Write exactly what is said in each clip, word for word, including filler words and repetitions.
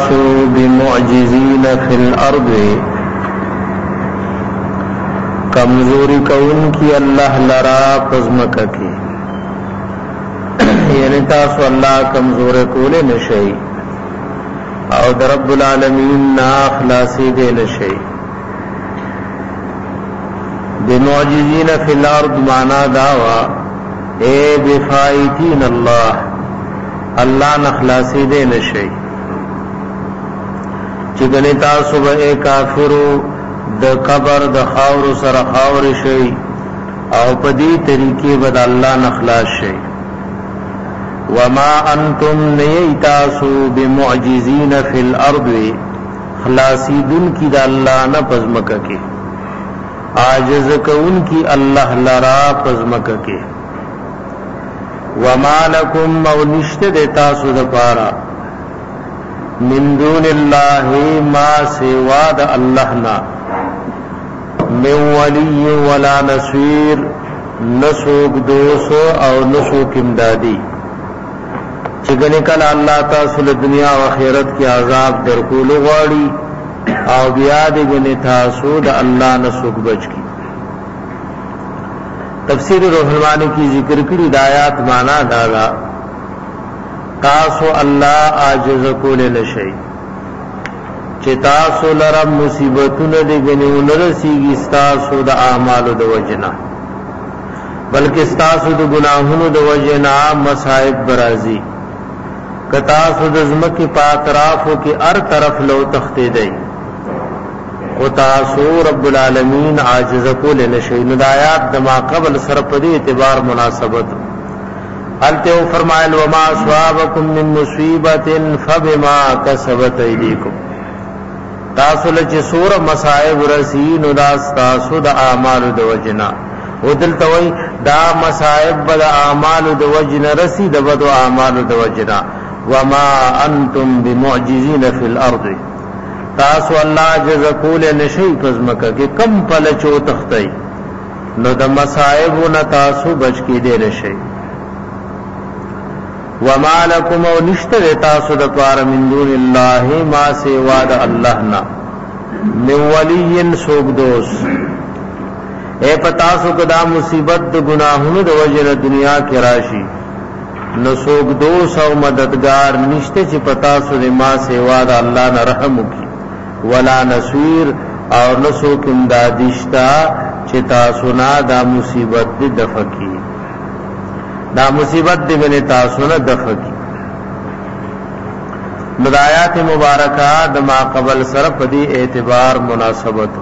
تاسو بمعجزین فی الارض کمزوری کون کی اللہ لرا پزمکہ کی یعنی تاسو اللہ کمزور کولے نشئی او در رب العالمین نا خلاصی دے نشئی بمعجزین فی الارض مانا دعوا اے بفائتین اللہ اللہ نخلاصی دے نشئی چگنی تاسو با اے کافرو د قبر د خاور سر خاور شئی او پدی طریقے بد اللہ نخلاص شئی وما انتم نیتاسو بمعجزین فی الارض خلاصی دن کی دا اللہ نا پزمکہ کے عاجز کون کی اللہ لرا پزمکہ کے وما لکم مونشت دیتاسو دا پارا من دون اللہ ما سوا دا اللہ نا من ولی ولا نصیر نسوک دوسو او نسوک امدادی چگنے کل اللہ تاسو دنیا و خیرت کی عذاب در کولو غاڑی او بیاد گنے تاسو دا اللہ نسوک بچ کی تفسیر روح المانی کی ذکر کری دایات مانا داغا تاسو اللہ عاجز کولے نشئی چه تاسو لرم مصیبتون دے گنیو نرسیگی ستاسو دا اعمالو دا وجنا بلکہ ستاسو دا گناہونو دا وجنا مصائب برازی کتاسو دا زمکی پاترافو کی ار طرف لو تختی دے و تاسو رب العالمین عاجز کولے نشئی ندایات دما قبل سرپدی اعتبار مناسبت حالتو فرمائل وما اصوابکم من مصیبت فبما کسبت ایدیکم تاسو لچ سور مصائب رسین اداس تاسو دا اعمال دا وجنا و دلتوئی دا مصائب دا اعمال دا وجنا رسی دا بدو اعمال دا وجنا وما انتم بمعجزین فی الارض تاسو اللہ جزکول نشی پزمکہ کہ کم پلچو تختی نو دا مصائب نا تاسو بچ کی دے نشی وما لکم او نشتر تاسو دا پار من دون اللہ ما سوا دا اللہ نا من ولی سوک دوس اے پتاسو کدا مصیبت دا گناہون دا وجر دنیا کی راشی نو سوک دوس او مددگار نشتے چی پتاسو دا ما سوا دا اللہ نا رحمو کی ولا نصیر اور نسوک امدادشتا چی تاسو نا دا مصیبت دی دفع کی دا مصیبت دی بنی تاسو نا دفع کی مدایات مبارکہ دما قبل صرف دی اعتبار مناسبت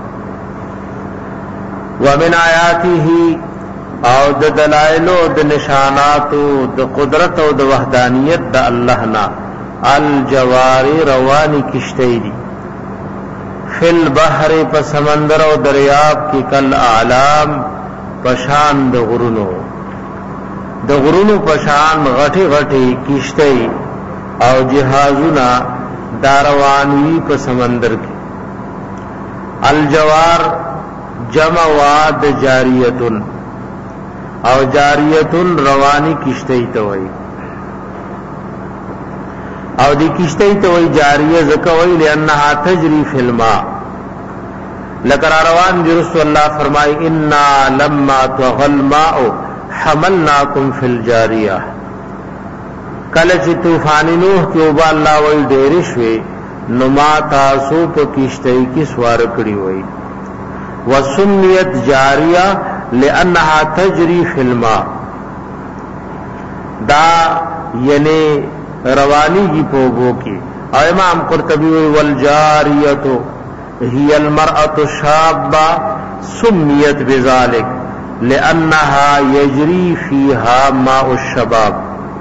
ومن آیاتی ہی او د دلائلو د نشاناتو د قدرت او د وحدانیت د اللہ نا الجواری روانی کشتی دی فی البحر پا سمندر او دریاب کی کل اعلام پشان د غرونو د غرونو پشان غټي غټي کشتی او جهازنا داروانوی په سمندر کې الجوار جمع واد جاریتن او جاریتن روانی کشتی ته وای او دی کشتی ته وای جاریه زکه وای لانها تجری فی الماء لکر روان جرس الله فرمای انا لما طغى الماء حملناکم فی الجاریہ کلچ طوفان نوح کی اوبا اللہ وی دیرشوی نما تاسو پا کشتی کی سوار کری ہوئی وسمیت جاریہ لانہا تجری فی الماء دا یعنی روانی کی پوبو کی اور امام قرطبی وی والجاریتو ہی المرأة الشابہ سمیت بذالک لأنها يجري فيها ماء الشباب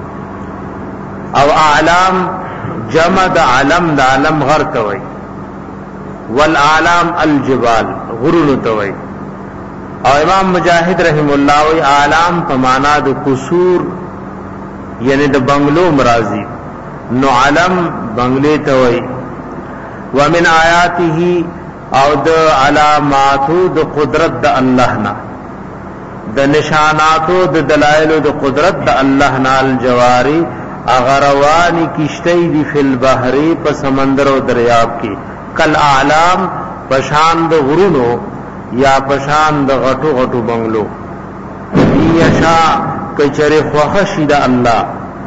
او اعلام جمد علم دا علم غر توي والاعلام الجبال غرون توي او امام مجاہد رحم اللہ وی اعلام پمانا دا قصور یعنی دا بنگلو مرازی نو علم بنگلے توي ومن آیاته او دا علاماتو دا قدرت دا اللہ نا د نشاناتو د دلائل د قدرت د الله نال جواری اغروانی کشتی دی فی البحری پا سمندر و دریاب کی کل اعلام پشاند غرونو یا پشاند غٹو غٹو بنگلو یشا کچر خوخشی دا اللہ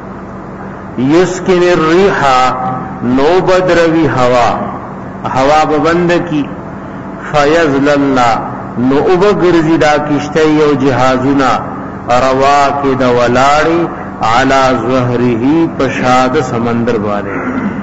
یسکن الریحا نو بدروی ہوا ہوا ببند کی فیزللنا نو ابگرزی دا کشتی و جہازنا روا کے دا ولاڑی علا زہرہی پشاد سمندر والے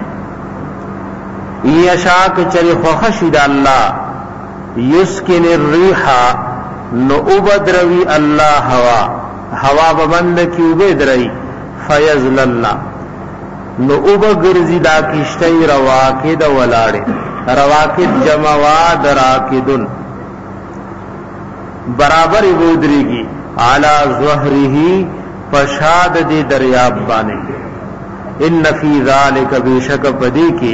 یشاک چری خوخشی دا اللہ یسکن الریحا نو ابدروی اللہ ہوا ہوا ببند کی ابدرئی فیزللنا نو ابگرزی دا کشتی روا کے دا ولاڑی رواکد جمعواد راکدن برابر بودری کی علا زہرہی پشاد دی دریاب بانے ان فی ذالک بیشک پدی کی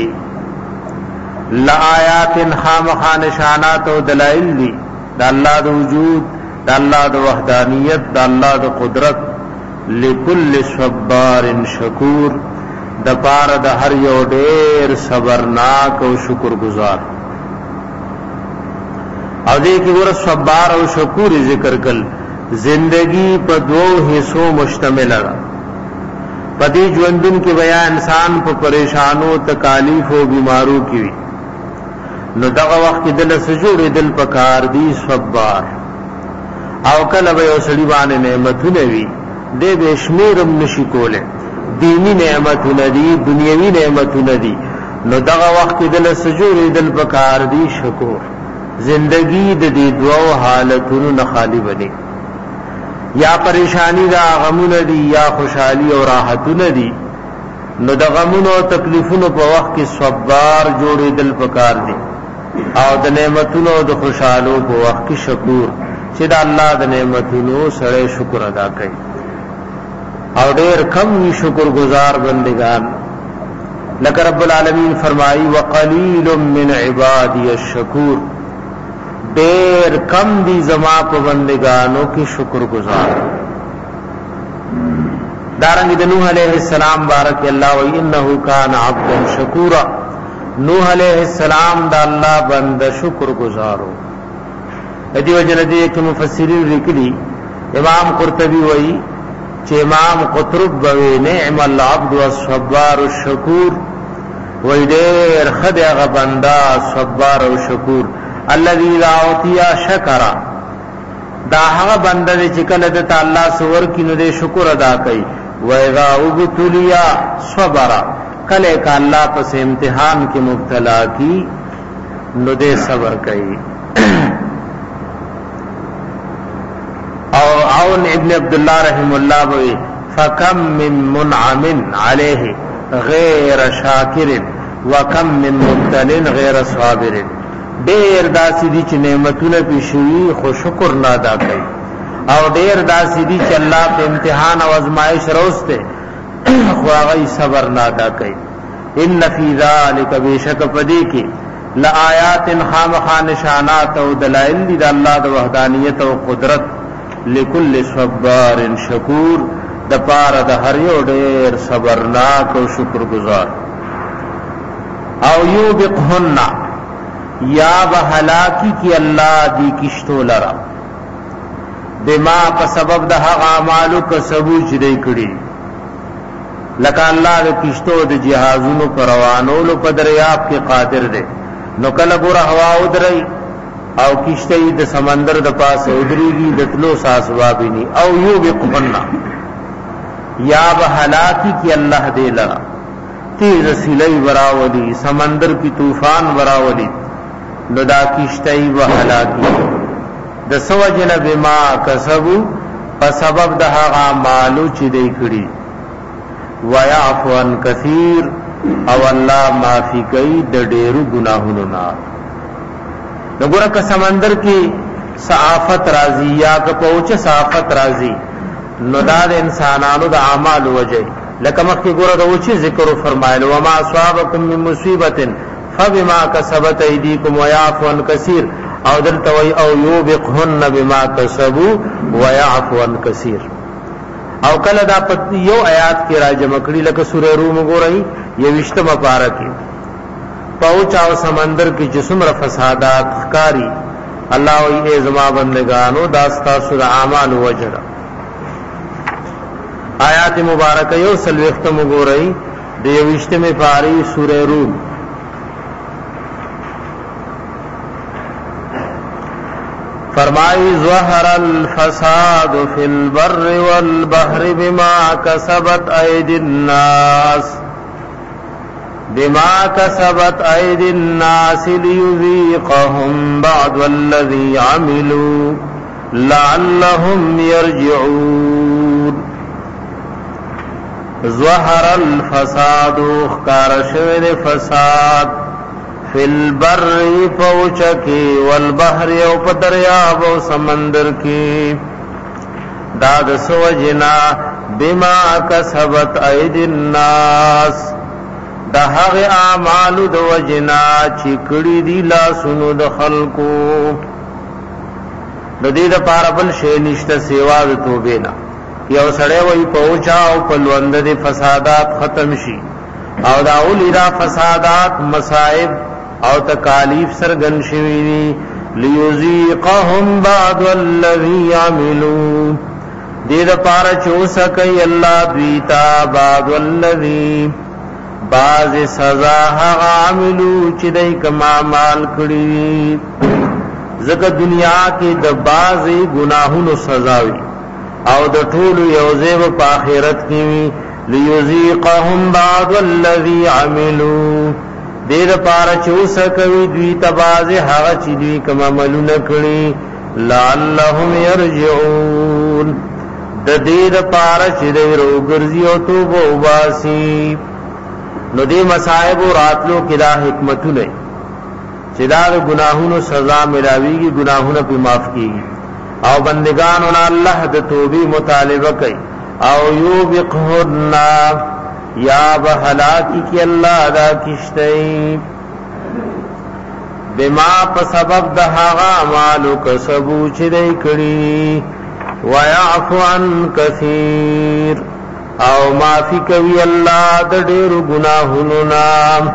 لآیات خامخا نشانات و دلائل دی دا اللہ دا وجود دا اللہ دا وحدانیت دا اللہ دا قدرت لکل صبار شکور د پار د هر یو ډیر صبرناک او شکر گزار او دې کې ور صبر او شکور ذکر کل زندگی په دوه حصوں مشتمل ده پدې ژوندون کې بیا انسان په پریشانو تکالیف او بیمارو کې وي نو دغه وخت کې دل سجود دل پکار دی صبر او کله به یو سړي باندې نعمتونه وي دې به شمیرم نشي کوله دینی نعمتونه دي دنیوي نعمتونه دي نو دغه وخت دل سجود دل پکار دی شکر زندگی د دې دوه حالتونو نه خالی بني یا پریشانی دا غمونه دي یا خوشحالي او راحتونه دي نو د غمونو او تکلیفونو په وخت کې صبر جوړې دل پکار دي او د نعمتونو او د خوشحالو په وخت کې شکر چې د الله د نعمتونو سره شکر ادا کوي اور دیر کم ہی شکر گزار بندگان لکہ رب العالمین فرمائی وقلیل من عبادی الشکور دیر کم دی زما پا بندگانوں کی شکر گزار دارنگی نوح علیہ السلام بارک اللہ و انہو کان عبدا شکورا نوح علیہ السلام دا اللہ بند شکر گزارو ادی وجہ ندی کہ مفسرین رکلی امام قرطبی وئی چې امام قطرب بوي نعم العبد والصبار الشکور وای ډېر خدای هغه بندا صبر او شکور الذي لا اعطي شکر دا هغه بندا چې کله د الله سور کینو دې شکر ادا کوي و اذا ابتلیا صبر کله ک الله پس امتحان کې مبتلا کی نو دې صبر کوي او عون ابن عبداللہ رحم اللہ بوئی فکم من منعم علیہ غیر شاکر وکم من مبتل غیر صابر دیر داسی دی چی نعمتون پیشوی خو شکر نادا کئی او دیر داسی دی چی اللہ پہ امتحان و ازمائش روستے خو آغای صبر نادا کئی ان فی ذالک بیشک پدی کی لآیات خامخا نشانات و دلائل دی دا اللہ دا وحدانیت و قدرت لکل صبار شکور د پاره د هر یو ډیر صبرناک او شکر گزار او یوبقهن یا بهلاکی کی الله دی کشتو لرا بما په سبب د هغه اعمالو کسبو چې دی کړی لکه الله د کشتو د جهازونو پروانولو په دریاب کې قادر دی نو کله ګور هوا ودرئی او کشتی د سمندر د پاس ادریگی د تلو ساسوابینی او یو بقفنا یا بحلاکی کی اللہ دے لرا تیز سیلی براولی سمندر کی طوفان براولی نو دا کشتی بحلاکی د سوجن بما کسبو فسبب دہا غامالو چی دی کری ویعفو ان کثیر او اللہ معافی کئی د ډیرو گناہونو نا نگورا کا سمندر کی صحافت رازی یا کا پوچھ صحافت رازی نداد انسانانو دا عمال وجہ لکمخ کی گورا دا وچی ذکر فرمائلو وما اصوابکم من مصیبت فبما کسبت ایدیکم ویعفو عن کثیر او دلتوی او یوبقهن بما کسبو ویعفو عن کثیر او کله دا یو آیات کې راجمع کړي لکه سوره روم وګورئ یوشتمه پاره کې پوچ او سمندر کې جسم را فسادات ښکاری الله ای زما بندگانو داستا سور اعمال وجرا آیات مبارکه یو سلوختم وګورئ د یوشتمه پاره سوره روم فرمائی ظہر الفساد فی البر والبحر بما کسبت اید الناس بما کسبت اید الناس لیذیقهم بعض الذی عملوا لعلهم یرجعون ظہر الفساد اخکارشور فساد فی البر پوچکی والبحر او پا دریاب و سمندر کی داد سوجنا بما کسبت اید الناس دا حق اعمال دو وجنا چکڑی دی لاسونو د خلقو د دې د پاربل شی نشته سیوا د توبینا یو سړی وای پوچا او پلوند د فسادات ختم شي او دا اولی را فسادات مصائب او تکالیف سرگن شویدی لیوزیقهم بعد والذی عملوا دید پارا چوسکی اللہ دویتا بعد والذی بعض سزا حق عملو چدئی کما مال کری ذکر دنیا کی د بعض گناہون سزاوی او د ټول یوزیب پا آخرت کیوی لیوزیقهم بعد والذی عملوا دیر پارا چوسا کوي دوی تباز هغه چې دوی کوم عملونه کړی لعلهم يرجعون د دې پارا چې دوی روګرځي او توبه وباسي نو دې مصائب راتلو کې دا حکمتونه چې دا ګناهونو سزا ملاويږي ګناهونه په معاف کیږي او بندگانو نه الله د توبې مطالبه کوي او یوبقهن یا بحلاکی کی اللہ دا کشتی بما پا سبب دہاغا مالو کسبو چدئی کری ویعفو عن کثیر او معافی کوي اللہ دا دیر گناہننا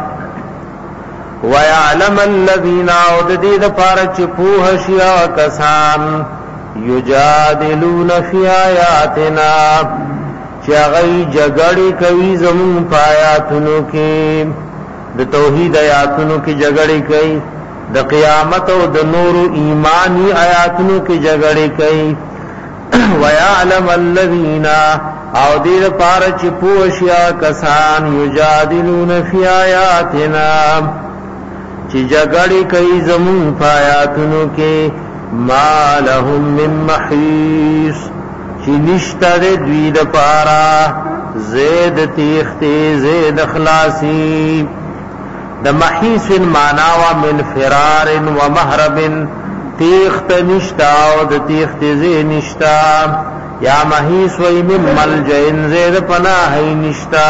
ویعلم الذین او دا دید پارچ پوہشیا کسان یجادلون فی آیاتنا چاغی جگڑی کوي زمون پایاتونو کې د توحید آیاتونو کې جگڑی کوي د قیامت او د نور ایمانی آیاتونو کې جگڑی کوي ويعلم الذين او دې پار چې پوښیا کسان یجادلون فی آیاتنا چې جگڑی کوي زمون پایاتونو کې ما لهم من محیص چی نشتا دے دوی دا پارا زید تیختی زید اخلاصی دا محیص معناوا من فرار و محرب تیخت نشتا و دا تیخت زید نشتا یا محیص وی من ملجئن زید پناہی نشتا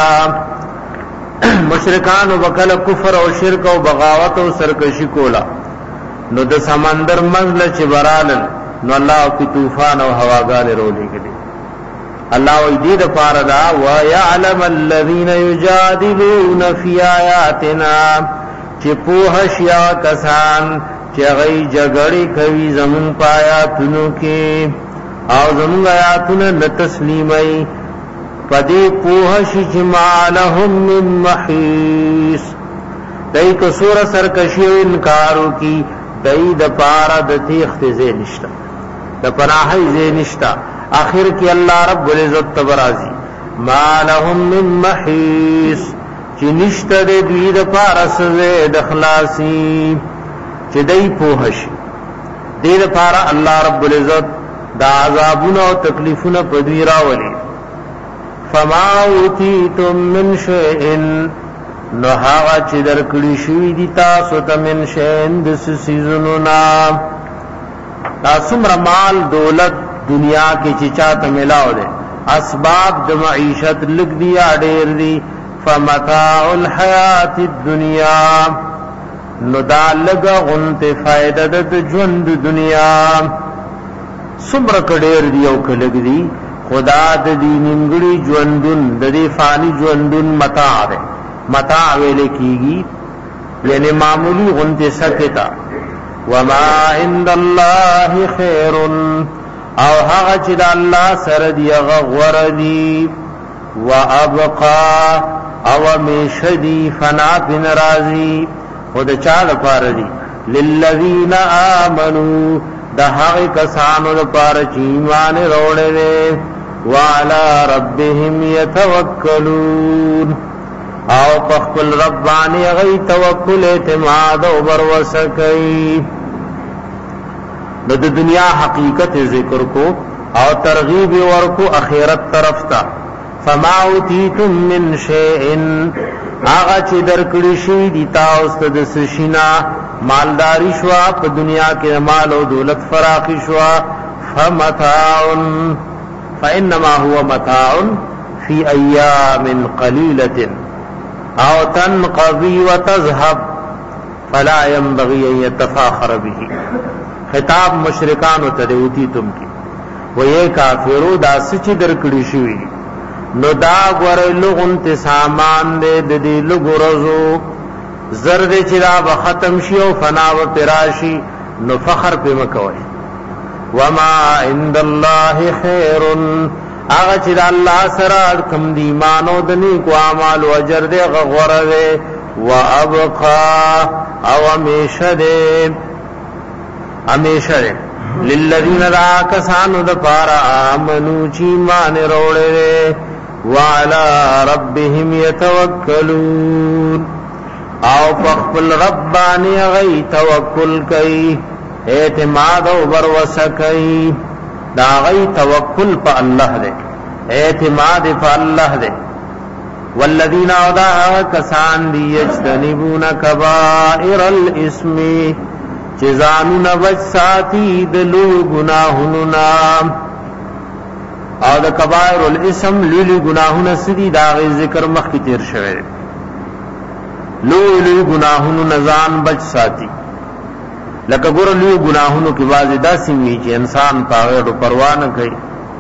مشرکان و بکل کفر و شرک و بغاوت و سرکشی کولا نو دا سمندر مزل چی برالن نو اللہ کی طوفان او هواگان رولی گلی اللہ وی دید پاردا وَيَعْلَمَ الَّذِينَ يُجَادِلُونَ فِي آیاتنا چی پوہش یا کسان چی غی جگڑی کوي زمون پایاتونو کی او زمون آیاتونو نتسلیمی پدی پوہش چی مالهم من محیص دای کسور سرکشی و انکارو کی دای د پارا د تیخت زی نشتا د پناہی زی نشتا آخر کی اللہ رب العزت تبرازی ما لهم من محیص چی نشتا دے دوی د پارا سزے دخلاسی چی دای پوہش دے د پارا اللہ رب العزت دا عذابون و تکلیفون پدوی راولی فما اوتیتم من شئن نو هاغا چې درکړی شوی دي تاسو ته من شین د سيزونو نام تاسو مرمال دولت دنیا کې چې چاته ملاو دي اسباب د معیشت لګ دی اډیر دي فمتاع الحیات الدنیا نو دا لګه غنته فائدہ د ژوند دنیا صبر کډیر دی او کلګ دی خدا د دې نیمګړي ژوندون د دې فانی ژوندون متاع ده متاع ویل کیږي یعنی معمولی غنته سکتا وما عند الله خير او هغه چې د الله سره دی هغه غوړه دی وابقى او مشدي فنا بن راضي خود چا لپاره دی للذین آمنوا د هغه کسانو لپاره چې ایمان وروړي وعلى ربهم يتوکلون او خپل رب باندې غي توکل اعتماد او بروسه کوي د دنیا حقیقت ذکر کو او ترغیب ورکو اخرت طرف تا فما اوتیتم من شیء هغه چې درکړی شي دی تاسو د سشینا مالداری شوا په دنیا کې مال او دولت فراخي شوا فمتاع فانما هو متاع فی ایام قلیلة او تنقضی وتذهب فلا ينبغي ان يتفاخر به خطاب مشرکان ته دیوتی تم کی و یہ کافرو دا سچ درکړی شوی نو دا غره لغون ته سامان دې د دې لګورزو زرد چې دا به ختم شي او فنا و پراشي نو فخر په مکوي وما عند الله خير هغه چې الله سره کوم دی ایمانو د نیکو اعمال او اجر دې غوړه دې وابقى او همیشه دې همیشه للذین راکسانو د پارا امنو چې ایمان وروړي وعلى ربهم يتوکلون او خپل ربانی غي توکل کوي اعتماد او بروسه کوي دا غي توکل په الله دې اعتماد په الله دې والذین اودع کسان دی یجتنبون کبائر الاسم چزانون وج ساتي د لو گناهونو نام او د کبائر الاسم لولي گناهونه سدي دا غي ذکر مخکې تیر شوی لولي گناهونو نزان بچ ساتي لکه ګور لولي گناهونو کې واځي داسې وی چې انسان پاغه پروا نه کوي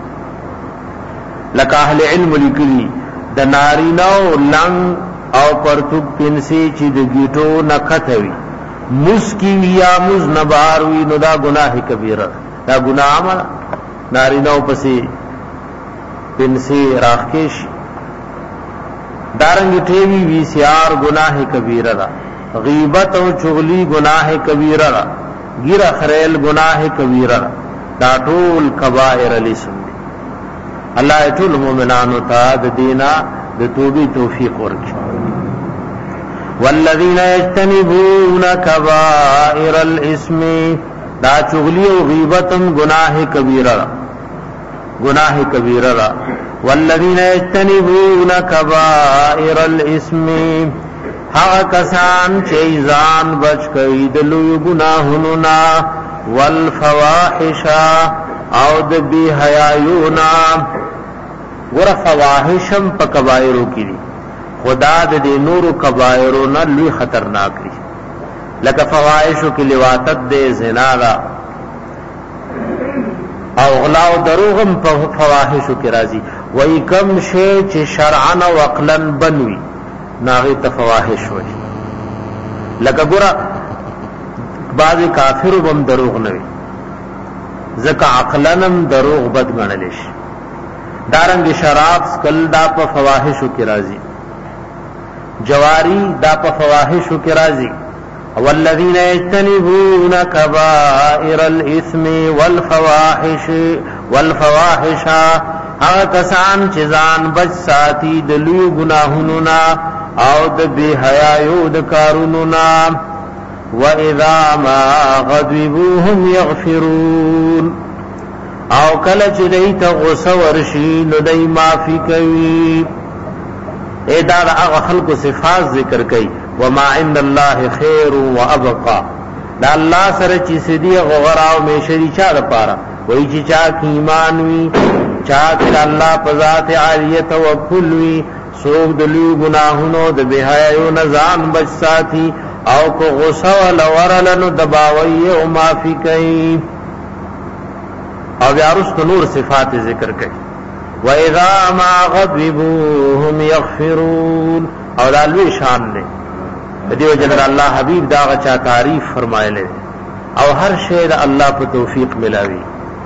لکه اهل علم لیکلي د نارینو لنګ او پرتوب پنسي چې د گیټو نکټوي مسکی یا مزنبار وی نو دا گناہ کبیره دا گناہ عمل نارینو پسې پنسي راخکش دارنګ ټیوی وی سی آر گناہ کبیره دا غیبت او چغلی گناہ کبیره دا ګیره خریل گناہ کبیره دا ټول کبائر الاسم الله ټول مومنانو ته د دینا د توبې توفیق ورکړي والذین یجتنبون کبائر الاسم دا چغلی او غیبتم گناہ کبیرہ گناہ کبیرہ والذین یجتنبون کبائر الاسم هغه کسان چې ځان بچ کړي د لوی ګناهونو نا والفواحش او د بی حیايونا ور فواحشم په کبائرو کې دي خدا د دې نورو کبائرو نه لوی خطرناک دي لکه فواحشو کې لواطت دې زنا دا او غلا او دروغم په فواحشو کې راځي وای کم شی چې شرعا او عقلا بنوي ناغي تفواحش وي لکه ګور بعض کافر وبم دروغ نه وي ځکه عقلنم دروغ بد غنل شي دارنګ شراب سکل دا په فواحشو کې راځي جواری دا په فواحشو کې راځي والذین یجتنبون کبائر الاثم والفواحش والفواحش هغه کسان چې ځان بچ ساتي د لوی ګناهونو نه او د بی حیايو د کارونو نه واذا ما غضبوا هم یغفرون او کله چې دیت غصه ورشي نو دای معافي کوي اے دا هغه خلکو صفات ذکر کوي وما عند الله خير وابقى دا الله سره چې سدي غوراو میشري چا لپاره وای چې چا ایمان وي چا چې الله په ذات عالیه توکل وي سوق دلیو گناهونو د بهایو نزان بچ ساتي او کو غصه ول ورلن دباوي او معافي کوي او یارست نور صفات ذکر کوي وَإِذَا مَا غَضِبُوا هُمْ يَغْفِرُونَ او دالوی شان نے دیو جن اللہ حبیب دا غچا تعریف فرمائے لے او ہر شے دا اللہ په توفیق ملاوی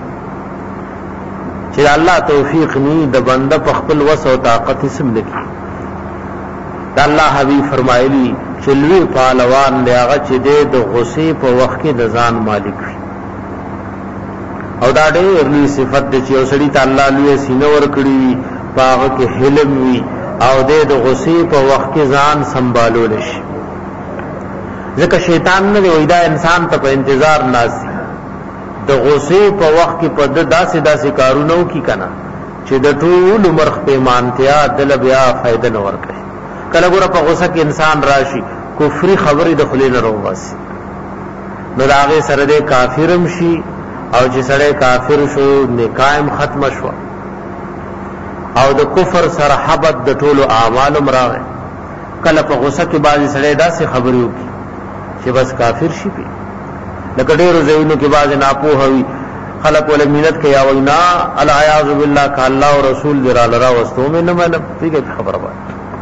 چې الله توفیق نی د بنده په خپل وس او طاقت سم نکی دا الله حبیب فرمایلی چې لوی پهلوان دی هغه چې د غصې په وخت کې د ځان مالک وي او دا ډېر لوی صفت دی چې اوسړي ته الله لوی سینه ور کړی پاغه کې حلم وي او د غصې په وخت کې ځان سنبالول شي ځکه شیطان نه وي دا انسان ته په انتظار ناسي د غصې په وخت کې په داسې داسې کارونو کې کنا چې د ټول مرخ پیمانتیا دل بیا فائدہ نه ورکړي کله ګوره په غصه کې انسان راشي کفري خبرې د خلې نه روباسي نو هغه سره د کافرم شي او چې سره کافر شو نکایم ختم شو او د کفر سره حبت د ټولو اعمال مراغه کله په غصه کې بعضی سره داسې خبرې وکړي چې بس کافر شي پی لکه ډېر زینو کې بعض ناپوهوي خلق ول مینت کې یا وینا العیاذ بالله ک الله او رسول در لرا واستو مې نه مله ٹھیک خبره وای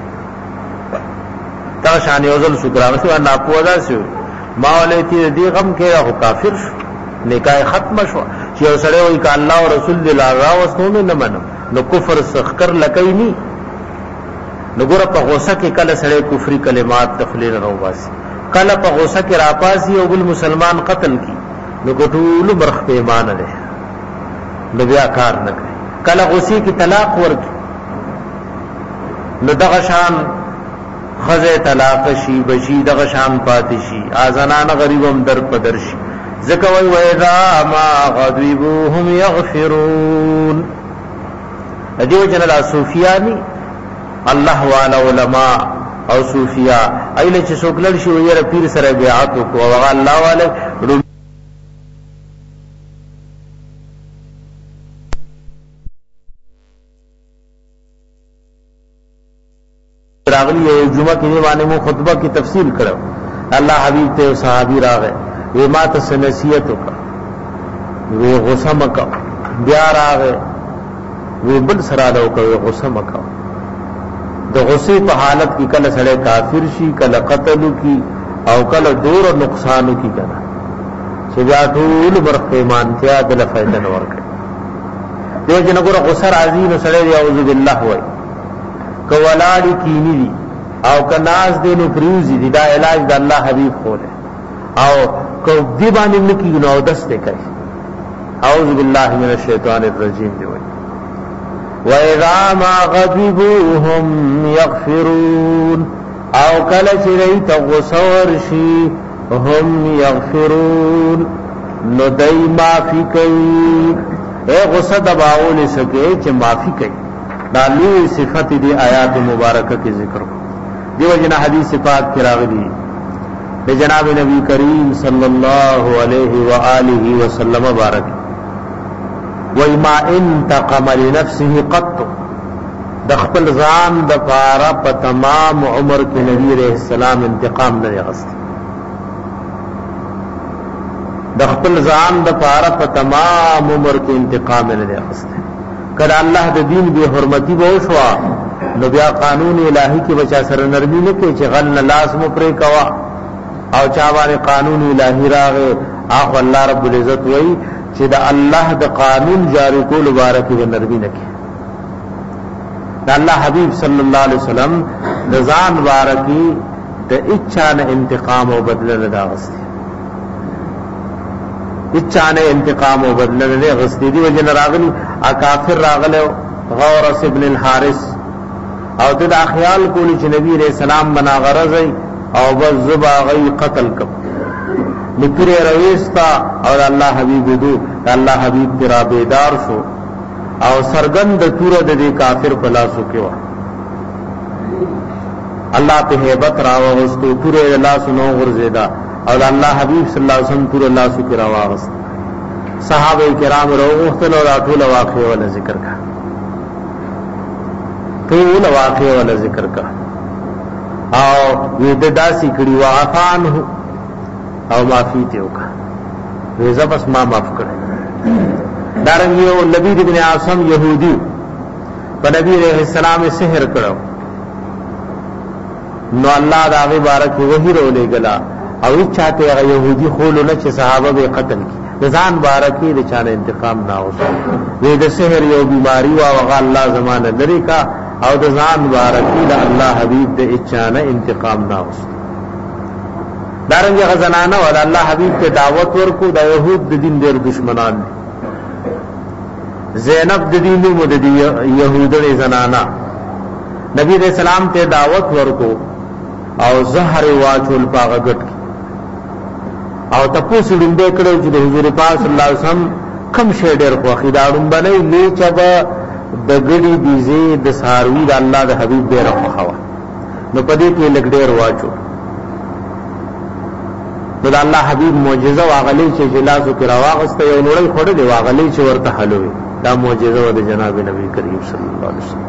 تا شان یوزل شکرانه سو ناپوه دا سو ما ولتی دی غم کې او کافر نکاح ختم شو چې سره وای ک الله او رسول در لرا واستو مې نه منم نو کفر سخکر لکای نی نو ګره په غوسه کې کله سره کفر کلمات تخلیل رواسي کله په غوسه کې راپاسي او بل مسلمان قتل کی نو ټول برخ په ایمان ده نو بیا کار نه کوي کله غوسه کې طلاق ورکي نو دغه شان خزه طلاق شي بشي دغه شان پاتې شي ازنان غریبم در پدر شي ذکر وی وَإِذَا مَا غَضِبُوا هُمْ يَغْفِرُونَ دیو جن لا صوفیانی الله والا علماء او صوفیاء ایله چې څوکلل شي ویره پیر سره بیعت کو او الله والا راغلی یو جمعه کې باندې مو خطبه کی تفصیل کړو الله حبیب ته صحابي راغې وی ما ته نصیحت وکړه وی غصه مکو بیا راغې وی بل سره دا وکړه غصه مکو د غصې په حالت کې کله سره کافر شي کله قتل کی او کله دور او نقصان کی کنه چې بیا ټول برخه ایمانتیا د فائدہ نه ورکړي دیو جن ګره غصه راځي نو سره اعوذ بالله وای کولاړي کینی دي او کناز دې نو پریوزي دي دا علاج د الله حبيب خوله او کو دی باندې نکی نو دسته کوي اعوذ بالله من الشیطان الرجیم دی وای وَإِذَا مَا غَضِبُوا هُمْ يَغْفِرُونَ او کله چې ریت غصور شي هم یغفرون نو دای معافی کوي اے غصه دباول سکے چې معافی کوي دا لوی صفت دی آیات مبارکه کې ذکر دیو جنا حدیث پاک کې راغلی د جناب نبی کریم صلی الله علیه و آله وسلم بارک وَإِمَا انتقم لنفسه قط د خپل ځان د پاره په تمام عمر کې نبی رحم السلام انتقام نه غست د خپل ځان د پاره په تمام عمر کې انتقام نه غست کله الله د دین به حرمتي به وشوا نو بیا قانون الهي کې بچا سره نرمي نه کوي چې غل لازم پرې کوا او چا باندې قانون الهي راغې اخو الله رب العزت وایي چې د الله د قانون جاری کول مبارک به نرمي نه کوي د الله حبیب صلی الله علیه وسلم د ځان بارکی د اچھا نه انتقام او بدل نه غستی اچھا نه انتقام او بدل نه غستی دی وجه راغلی اکافر راغله غورس ابن الحارث او د خیال کولی چې نبی رسول سلام بنا غرض او بس زبا غي قتل کب نکر رويستا اور الله حبیب دو الله حبیب تیرا بیدار شو او سرګند تور د دې کافر په لاسو کې و الله په hebat راوستو تور الله سنو غرزیدا او الله حبیب صلی الله علیه وسلم تور الله سو کې راوست صحابه کرام روغتل او ټول واقع ولا ذکر کا ټول واقع ولا ذکر کا او وې د داسې کړي وعفان او معافی ته وکړه وې زبس ما معاف کړه دارنګ یو نبی ابن عاصم يهودي په نبی علیہ السلام سحر کړو نو الله دا غي بارک وحی رولې غلا او چاته هغه يهودي خول نه چې صحابه به قتل کی ځان بارکی د چانه انتقام نه اوسه وې د سحر یو بیماری وا وغه الله زمانه لري کا او د ځان بارکی د الله حبیب د اچانه انتقام نه اوسه دارنګ غزنانه ول الله حبیب ته دعوت ورکو د يهود د دین ډېر دشمنان زینب د دینو مد د يهودو زنانا نبی رسول سلام ته دعوت ورکو او زهر واچول پاغه ګټ او تاسو لومبه کړو چې د حضور پاک صلی الله علیه وسلم کم شی ډېر خو خیداړم باندې نیچبه د ګړي بيزي د ساروی د الله د حبيب ډېر خوا نو پدې کې لګ ډېر واچو نو د الله حبيب معجزه واغلی چې جلاسو کې راواغسته یو نړۍ خړې دی واغلی چې ورته حلوي دا معجزه د جناب نبی کریم صلی الله علیه وسلم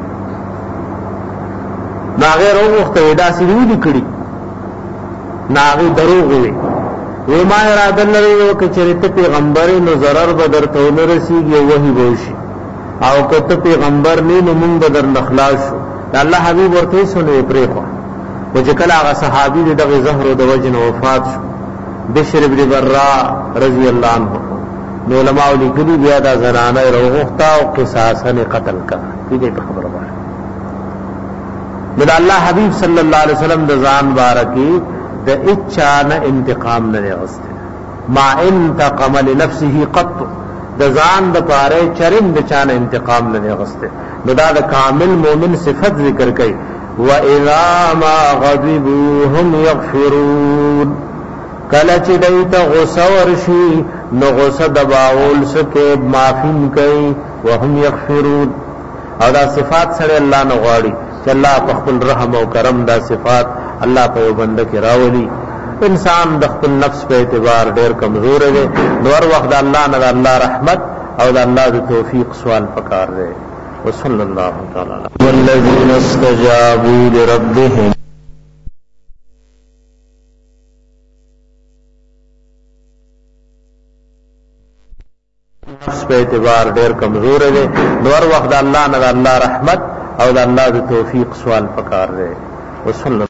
ناغه رو وخت دا سړي لیکړي ناغه دروغ وي وی ما اراده لري او کچریته پیغمبر نو zarar بدر ته ورسیږي وਹੀ وشي او کته پیغمبر نه نو موږ بدر نخلاص شو الله حبيب ورته سونه پرې خو و چې کله هغه صحابي دغه زهر او د وجن وفات شو بشر ابن براء رضی الله عنه نو علماء لیکلي بیا دا زنانه روغتا او قصاصا قتل کا دې په خبره باندې د الله حبيب صلی الله علیه وسلم د ځان بارکی د اچانه انتقام نه غسته ما انتقم لنفسه قط د ځان د پاره چرم د چانه انتقام نه غسته نو دا د کامل مؤمن صفت ذکر کړي واذا ما غضبوا هم يغفرون کله چې دایته غصه ورشي نو غصه دباول سکه معافین کوي وهم يغفرون او دا صفات سره الله نه غواړي چې الله په خپل رحم او کرم دا صفات الله په بنده کې راولي انسان د خپل نفس په اعتبار ډېر کمزور دی نور وخت الله نه الله رحمت او د الله د توفیق سوال پکار دی وصلی الله تعالی والذین استجابوا لربهم نفس په اعتبار ډېر کمزور دی نور وخت الله نه الله رحمت او د الله د توفیق سوال پکار دی وصلی